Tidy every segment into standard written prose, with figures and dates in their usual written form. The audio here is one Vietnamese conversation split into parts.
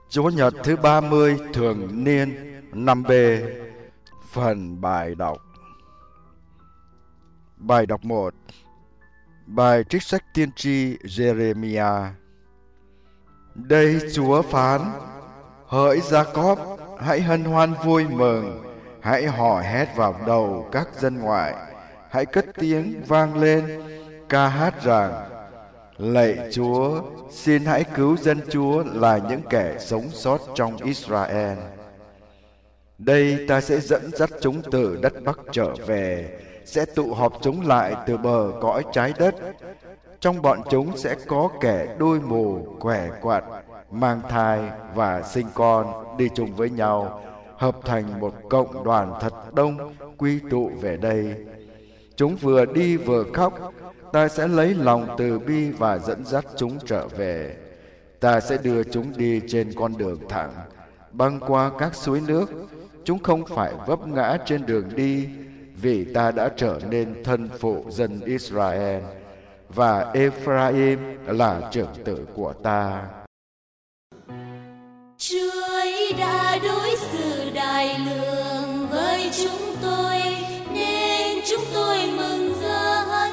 Chúa Nhật thứ 30 thường niên 5B. Phần bài đọc. Bài đọc 1. Bài trích sách tiên tri Jeremiah. Đây Chúa phán: Hỡi Gia-cóp, hãy hân hoan vui mừng, hãy hò hét vào đầu các dân ngoại, hãy cất tiếng vang lên, ca hát rằng: Lạy Chúa, xin hãy cứu dân Chúa là những kẻ sống sót trong Israel. Đây ta sẽ dẫn dắt chúng từ đất Bắc trở về, sẽ tụ họp chúng lại từ bờ cõi trái đất. Trong bọn chúng sẽ có kẻ đôi mù, què quặt, mang thai và sinh con đi chung với nhau, hợp thành một cộng đoàn thật đông quy tụ về đây. Chúng vừa đi vừa khóc. Ta sẽ lấy lòng từ bi và dẫn dắt chúng trở về. Ta sẽ đưa chúng đi trên con đường thẳng, băng qua các suối nước. Chúng không phải vấp ngã trên đường đi, vì ta đã trở nên thân phụ dân Israel, và Ephraim là trưởng tử của ta. Chúa ấy đã đối xử đại lượng với chúng tôi, nên chúng tôi mừng rỡ hân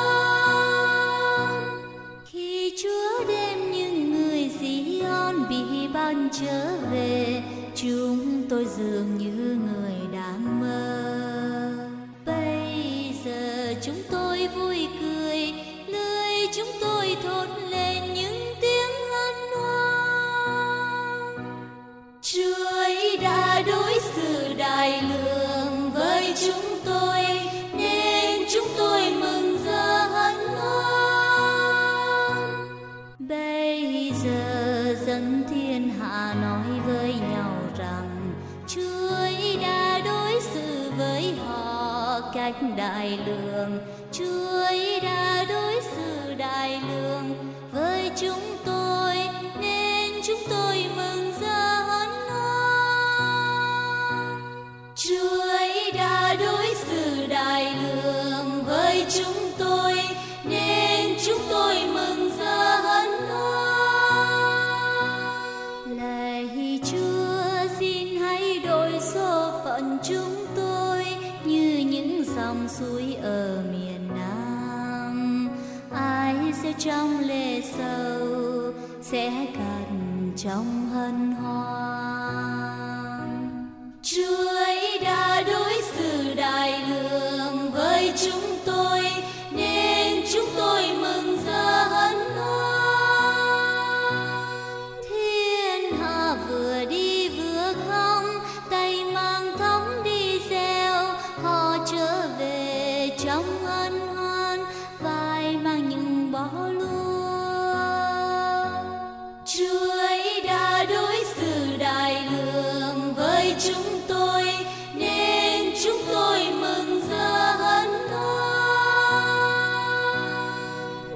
hoan. Khi Chúa đem những người Sion bị ban trở về, chúng tôi dường như người đang mơ. Bây giờ chúng tôi vui cười, lưỡi chúng tôi thốt lên những tiếng hân hoan. Chúa ấy đã đối xử đại lượng với chúng tôi, nên chúng tôi mừng rỡ hân hoan. Bây giờ dân thiên hạ nói với nhau rằng Chúa ấy đã đối xử với họ cách đại lượng. Chúa ấy đã đối xử đại lượng với chúng tôi, nên chúng tôi mừng rỡ hân hoan. Chúa ấy đã đối xử đại lượng với chúng tôi, nên chúng tôi mừng rỡ hân hoan. Lạy Chúa, xin hãy đổi số phận chúng tôi như những dòng suối ở miền Nam. Ai sẽ trong lệ sầu, sẽ cạn trong hân hoan. Chúa ấy đã đối xử đại lượng với chúng tôi, nên chúng tôi mừng rỡ hân hoan. Thiên hạ vừa đi vừa khóc, tay mang thống đi gieo, họ trở về trong hân hoan, vai mang những bó lúa. Chúa ấy đã đối xử đại lượng với chúng tôi, nên chúng tôi mừng rỡ hân hoan.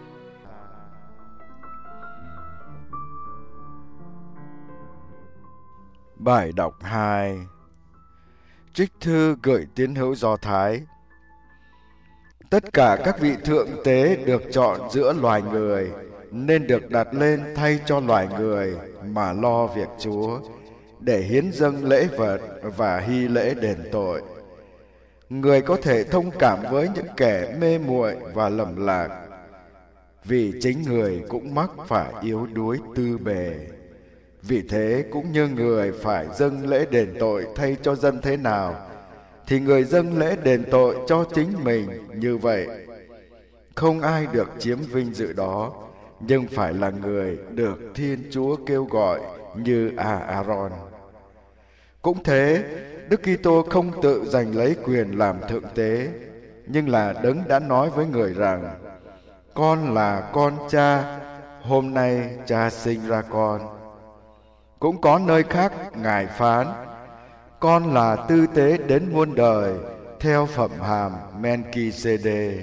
Bài đọc 2. Trích thư gửi tín hữu Do Thái. Tất cả các vị thượng tế được chọn giữa loài người nên được đặt lên thay cho loài người mà lo việc Chúa, để hiến dâng lễ vật và hy lễ đền tội. Người có thể thông cảm với những kẻ mê muội và lầm lạc, vì chính người cũng mắc phải yếu đuối tư bề. Vì thế cũng như người phải dâng lễ đền tội thay cho dân thế nào, thì người dâng lễ đền tội cho chính mình như vậy. Không ai được chiếm vinh dự đó, nhưng phải là người được Thiên Chúa kêu gọi như Aaron. Cũng thế, Đức Kitô không tự giành lấy quyền làm thượng tế, nhưng là Đấng đã nói với người rằng: Con là con cha, hôm nay cha sinh ra con. Cũng có nơi khác Ngài phán: Con là tư tế đến muôn đời, theo phẩm hàm Melki-sê-đê.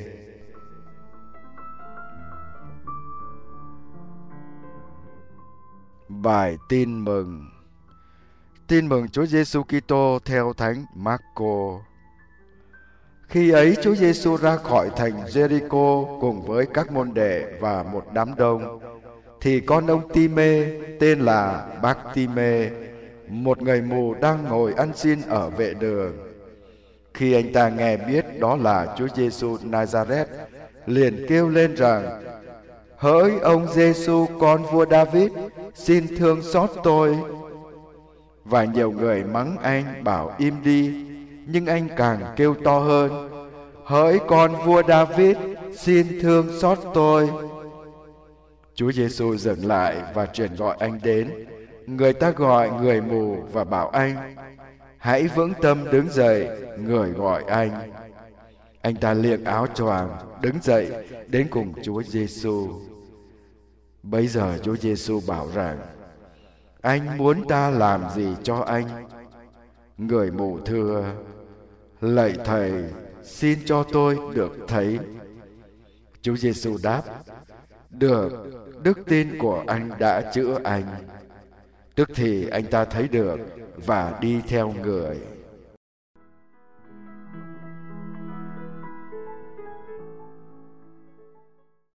Bài tin mừng. Tin mừng Chúa Giêsu Kitô theo Thánh Marco. Khi ấy Chúa Giêsu ra khỏi thành Jericho cùng với các môn đệ và một đám đông, thì con ông Timê tên là bác Timê, một người mù đang ngồi ăn xin ở vệ đường. Khi anh ta nghe biết đó là Chúa Giêsu Nazareth, liền kêu lên rằng: Hỡi ông Giêsu con vua David, xin thương xót tôi. Và nhiều người mắng anh bảo im đi, nhưng anh càng kêu to hơn: Hỡi con vua David, xin thương xót tôi. Chúa Giêsu dừng lại và truyền gọi anh đến. Người ta gọi người mù và bảo anh: Hãy vững tâm đứng dậy. Người gọi anh. Anh ta liệng áo choàng đứng dậy đến cùng Chúa Giêsu. Bấy giờ Chúa Giêsu bảo rằng: Anh muốn ta làm gì cho anh? Người mù thưa: Lạy Thầy, xin cho tôi được thấy. Chúa Giêsu đáp: Được, đức tin của anh đã chữa anh. Tức thì anh ta thấy được và đi theo người.